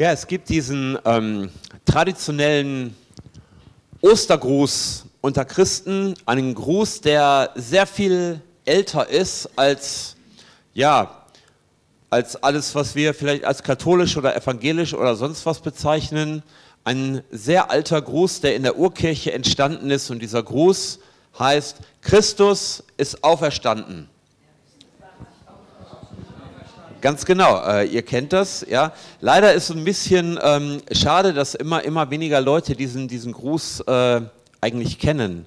Ja, es gibt diesen traditionellen Ostergruß unter Christen, einen Gruß, der sehr viel älter ist als, ja, als alles, was wir vielleicht als katholisch oder evangelisch oder sonst was bezeichnen. Ein sehr alter Gruß, der in der Urkirche entstanden ist, und dieser Gruß heißt: Christus ist auferstanden. Ganz genau, ihr kennt das, ja. Leider ist es ein bisschen schade, dass immer weniger Leute diesen Gruß eigentlich kennen.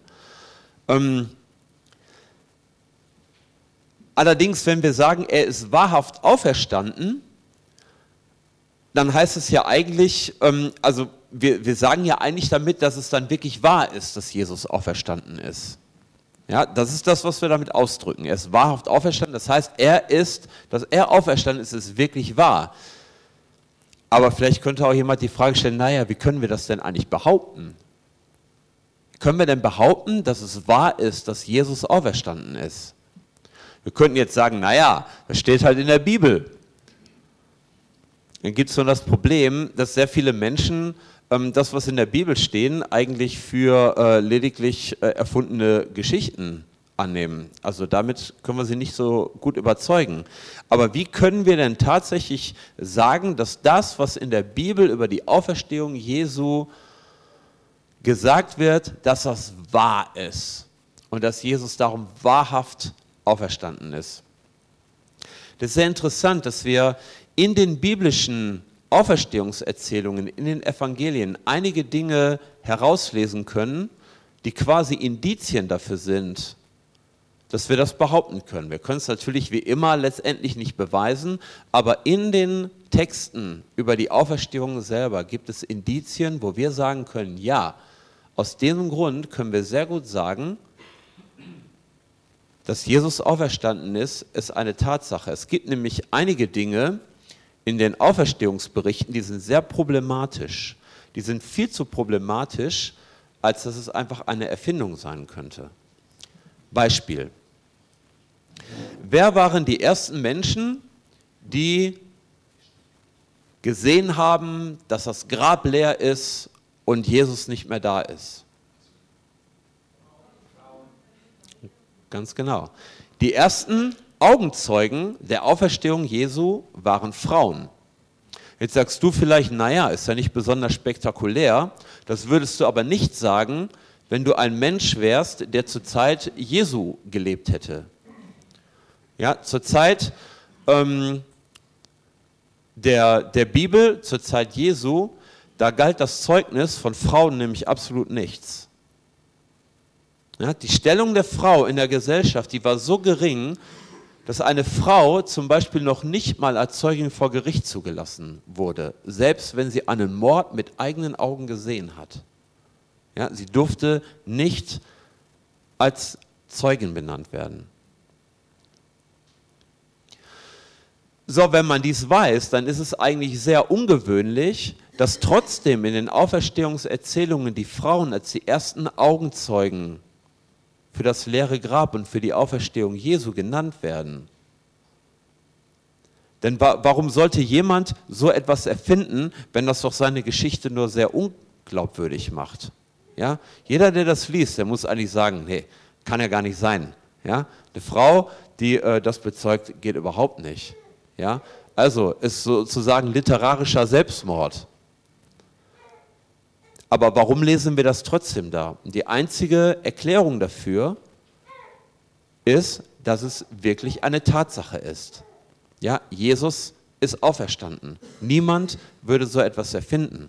Allerdings, wenn wir sagen, er ist wahrhaft auferstanden, dann heißt es ja eigentlich, also wir sagen ja eigentlich damit, dass es dann wirklich wahr ist, dass Jesus auferstanden ist. Ja, das ist das, was wir damit ausdrücken. Er ist wahrhaft auferstanden, das heißt, dass er auferstanden ist, ist wirklich wahr. Aber vielleicht könnte auch jemand die Frage stellen, naja, wie können wir das denn eigentlich behaupten? Können wir denn behaupten, dass es wahr ist, dass Jesus auferstanden ist? Wir könnten jetzt sagen, naja, das steht halt in der Bibel. Dann gibt es nur das Problem, dass sehr viele Menschen das, was in der Bibel stehen, eigentlich für lediglich erfundene Geschichten annehmen. Also damit können wir sie nicht so gut überzeugen. Aber wie können wir denn tatsächlich sagen, dass das, was in der Bibel über die Auferstehung Jesu gesagt wird, dass das wahr ist und dass Jesus darum wahrhaft auferstanden ist? Das ist sehr interessant, dass wir in den biblischen Auferstehungserzählungen, in den Evangelien einige Dinge herauslesen können, die quasi Indizien dafür sind, dass wir das behaupten können. Wir können es natürlich wie immer letztendlich nicht beweisen, aber in den Texten über die Auferstehung selber gibt es Indizien, wo wir sagen können, ja, aus diesem Grund können wir sehr gut sagen, dass Jesus auferstanden ist eine Tatsache. Es gibt nämlich einige Dinge in den Auferstehungsberichten, die sind sehr problematisch. Die sind viel zu problematisch, als dass es einfach eine Erfindung sein könnte. Beispiel. Wer waren die ersten Menschen, die gesehen haben, dass das Grab leer ist und Jesus nicht mehr da ist? Ganz genau. Die ersten Augenzeugen der Auferstehung Jesu waren Frauen. Jetzt sagst du vielleicht, naja, ist ja nicht besonders spektakulär. Das würdest du aber nicht sagen, wenn du ein Mensch wärst, der zur Zeit Jesu gelebt hätte. Ja, zur Zeit der Bibel, zur Zeit Jesu, da galt das Zeugnis von Frauen nämlich absolut nichts. Ja, die Stellung der Frau in der Gesellschaft, die war so gering, dass eine Frau zum Beispiel noch nicht mal als Zeugin vor Gericht zugelassen wurde, selbst wenn sie einen Mord mit eigenen Augen gesehen hat. Ja, sie durfte nicht als Zeugin benannt werden. So, wenn man dies weiß, dann ist es eigentlich sehr ungewöhnlich, dass trotzdem in den Auferstehungserzählungen die Frauen als die ersten Augenzeugen für das leere Grab und für die Auferstehung Jesu genannt werden. Denn warum sollte jemand so etwas erfinden, wenn das doch seine Geschichte nur sehr unglaubwürdig macht? Ja? Jeder, der das liest, der muss eigentlich sagen, nee, kann ja gar nicht sein. Ja? Eine Frau, die das bezeugt, geht überhaupt nicht. Ja? Also ist sozusagen literarischer Selbstmord. Aber warum lesen wir das trotzdem da? Und die einzige Erklärung dafür ist, dass es wirklich eine Tatsache ist. Ja, Jesus ist auferstanden. Niemand würde so etwas erfinden.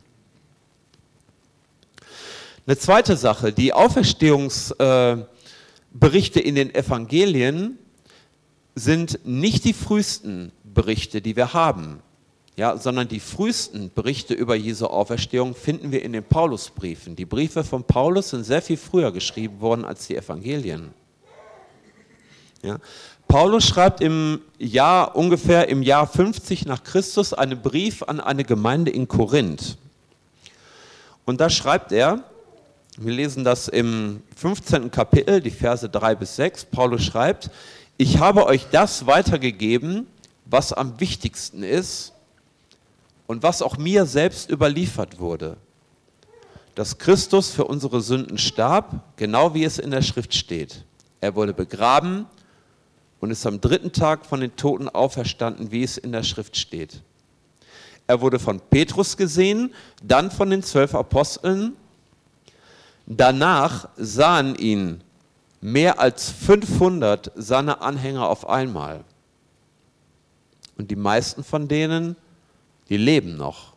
Eine zweite Sache, die Auferstehungsberichte in den Evangelien sind nicht die frühesten Berichte, die wir haben. Ja, sondern die frühesten Berichte über Jesu Auferstehung finden wir in den Paulusbriefen. Die Briefe von Paulus sind sehr viel früher geschrieben worden als die Evangelien. Ja. Paulus schreibt ungefähr im Jahr 50 nach Christus einen Brief an eine Gemeinde in Korinth. Und da schreibt er, wir lesen das im 15. Kapitel, die Verse 3 bis 6, Paulus schreibt, ich habe euch das weitergegeben, was am wichtigsten ist, und was auch mir selbst überliefert wurde, dass Christus für unsere Sünden starb, genau wie es in der Schrift steht. Er wurde begraben und ist am 3. Tag von den Toten auferstanden, wie es in der Schrift steht. Er wurde von Petrus gesehen, dann von den 12 Aposteln. Danach sahen ihn mehr als 500 seiner Anhänger auf einmal. Und die meisten von denen, die leben noch.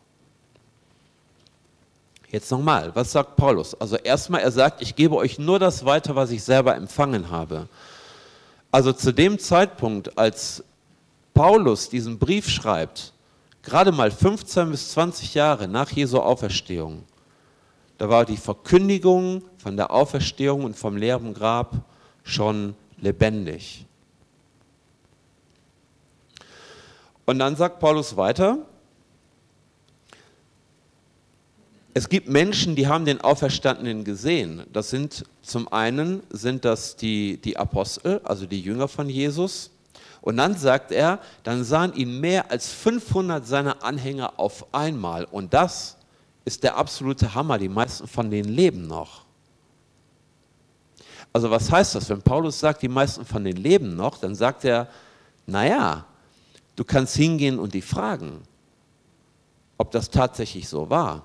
Jetzt nochmal, was sagt Paulus? Also erstmal, er sagt, ich gebe euch nur das weiter, was ich selber empfangen habe. Also zu dem Zeitpunkt, als Paulus diesen Brief schreibt, gerade mal 15 bis 20 Jahre nach Jesu Auferstehung, da war die Verkündigung von der Auferstehung und vom leeren Grab schon lebendig. Und dann sagt Paulus weiter, es gibt Menschen, die haben den Auferstandenen gesehen. Das sind zum einen die Apostel, also die Jünger von Jesus. Und dann sagt er, dann sahen ihn mehr als 500 seiner Anhänger auf einmal. Und das ist der absolute Hammer. Die meisten von denen leben noch. Also was heißt das? Wenn Paulus sagt, die meisten von denen leben noch, dann sagt er, naja, du kannst hingehen und die fragen, ob das tatsächlich so war.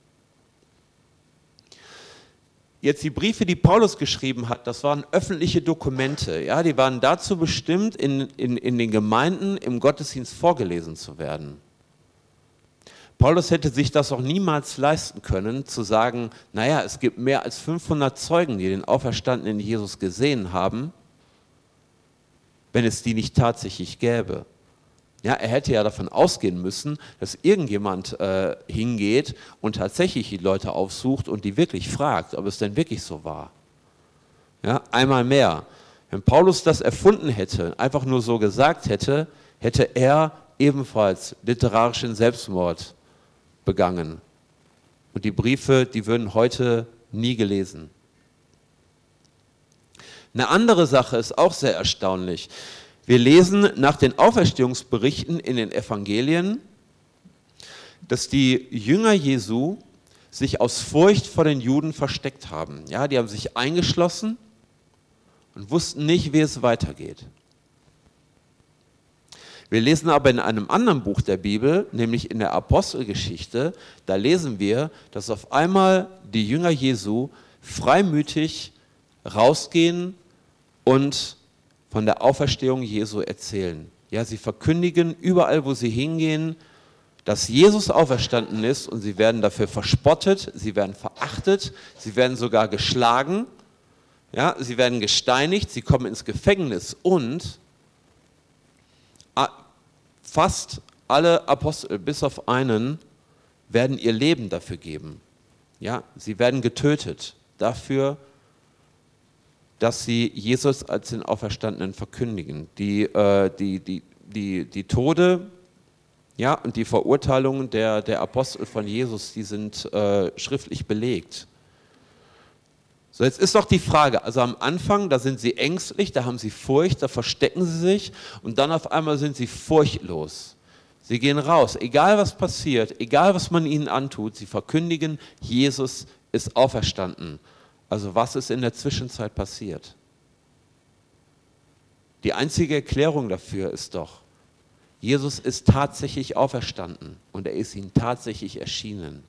Jetzt die Briefe, die Paulus geschrieben hat, das waren öffentliche Dokumente. Ja, die waren dazu bestimmt, in den Gemeinden im Gottesdienst vorgelesen zu werden. Paulus hätte sich das auch niemals leisten können, zu sagen, naja, es gibt mehr als 500 Zeugen, die den auferstandenen Jesus gesehen haben, wenn es die nicht tatsächlich gäbe. Ja, er hätte ja davon ausgehen müssen, dass irgendjemand hingeht und tatsächlich die Leute aufsucht und die wirklich fragt, ob es denn wirklich so war. Ja, einmal mehr. Wenn Paulus das erfunden hätte, einfach nur so gesagt hätte, hätte er ebenfalls literarischen Selbstmord begangen. Und die Briefe, die würden heute nie gelesen. Eine andere Sache ist auch sehr erstaunlich. Wir lesen nach den Auferstehungsberichten in den Evangelien, dass die Jünger Jesu sich aus Furcht vor den Juden versteckt haben. Ja, die haben sich eingeschlossen und wussten nicht, wie es weitergeht. Wir lesen aber in einem anderen Buch der Bibel, nämlich in der Apostelgeschichte, da lesen wir, dass auf einmal die Jünger Jesu freimütig rausgehen und von der Auferstehung Jesu erzählen. Ja, sie verkündigen überall, wo sie hingehen, dass Jesus auferstanden ist und sie werden dafür verspottet, sie werden verachtet, sie werden sogar geschlagen, ja, sie werden gesteinigt, sie kommen ins Gefängnis und fast alle Apostel, bis auf einen, werden ihr Leben dafür geben. Ja, sie werden getötet dafür, dass sie Jesus als den Auferstandenen verkündigen. Die Tode, ja, und die Verurteilungen der Apostel von Jesus, die sind schriftlich belegt. So, jetzt ist doch die Frage, also am Anfang, da sind sie ängstlich, da haben sie Furcht, da verstecken sie sich und dann auf einmal sind sie furchtlos. Sie gehen raus, egal was passiert, egal was man ihnen antut, sie verkündigen, Jesus ist auferstanden. Also was ist in der Zwischenzeit passiert? Die einzige Erklärung dafür ist doch, Jesus ist tatsächlich auferstanden und er ist ihnen tatsächlich erschienen.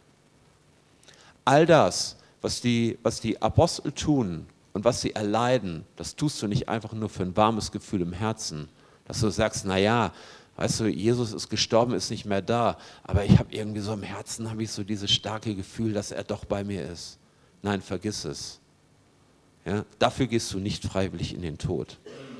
All das, was die Apostel tun und was sie erleiden, das tust du nicht einfach nur für ein warmes Gefühl im Herzen, dass du sagst, naja, weißt du, Jesus ist gestorben, ist nicht mehr da, aber ich habe irgendwie so im Herzen, habe ich so dieses starke Gefühl, dass er doch bei mir ist. Nein, vergiss es. Ja, dafür gehst du nicht freiwillig in den Tod.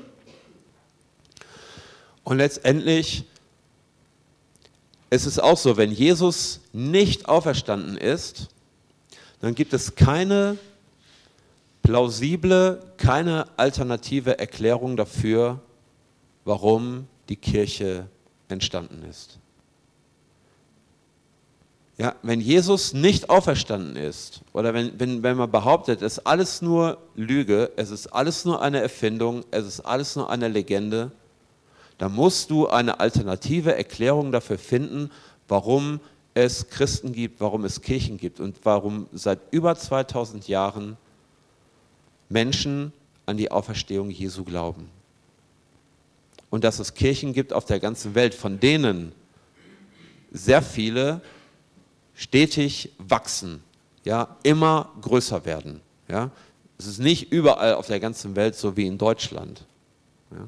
Und letztendlich ist es auch so, wenn Jesus nicht auferstanden ist, dann gibt es keine plausible, keine alternative Erklärung dafür, warum die Kirche entstanden ist. Ja, wenn Jesus nicht auferstanden ist oder wenn man behauptet, es ist alles nur Lüge, es ist alles nur eine Erfindung, es ist alles nur eine Legende, dann musst du eine alternative Erklärung dafür finden, warum es Christen gibt, warum es Kirchen gibt und warum seit über 2000 Jahren Menschen an die Auferstehung Jesu glauben. Und dass es Kirchen gibt auf der ganzen Welt, von denen sehr viele stetig wachsen, ja, immer größer werden. Ja. Es ist nicht überall auf der ganzen Welt so wie in Deutschland. Ja.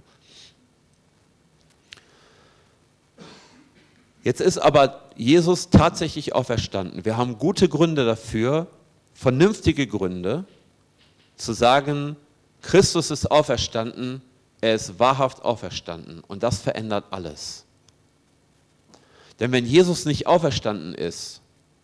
Jetzt ist aber Jesus tatsächlich auferstanden. Wir haben gute Gründe dafür, vernünftige Gründe, zu sagen, Christus ist auferstanden, er ist wahrhaft auferstanden. Und das verändert alles. Denn wenn Jesus nicht auferstanden ist,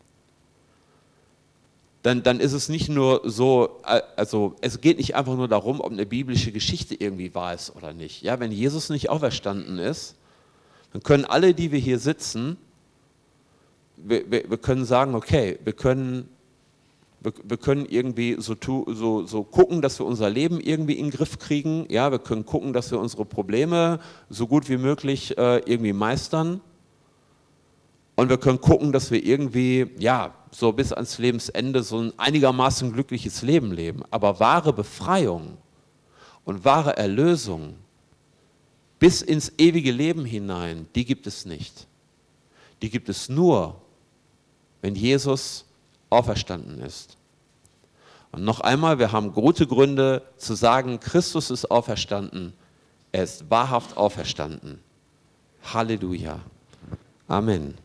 dann ist es nicht nur so, also es geht nicht einfach nur darum, ob eine biblische Geschichte irgendwie wahr ist oder nicht. Ja, wenn Jesus nicht auferstanden ist, dann können alle, die wir hier sitzen, wir können sagen, okay, wir können irgendwie so gucken, dass wir unser Leben irgendwie in den Griff kriegen. Ja, wir können gucken, dass wir unsere Probleme so gut wie möglich irgendwie meistern. Und wir können gucken, dass wir irgendwie, ja, so bis ans Lebensende so ein einigermaßen glückliches Leben leben. Aber wahre Befreiung und wahre Erlösung bis ins ewige Leben hinein, die gibt es nicht. Die gibt es nur, wenn Jesus auferstanden ist. Und noch einmal, wir haben gute Gründe zu sagen, Christus ist auferstanden, er ist wahrhaft auferstanden. Halleluja. Amen.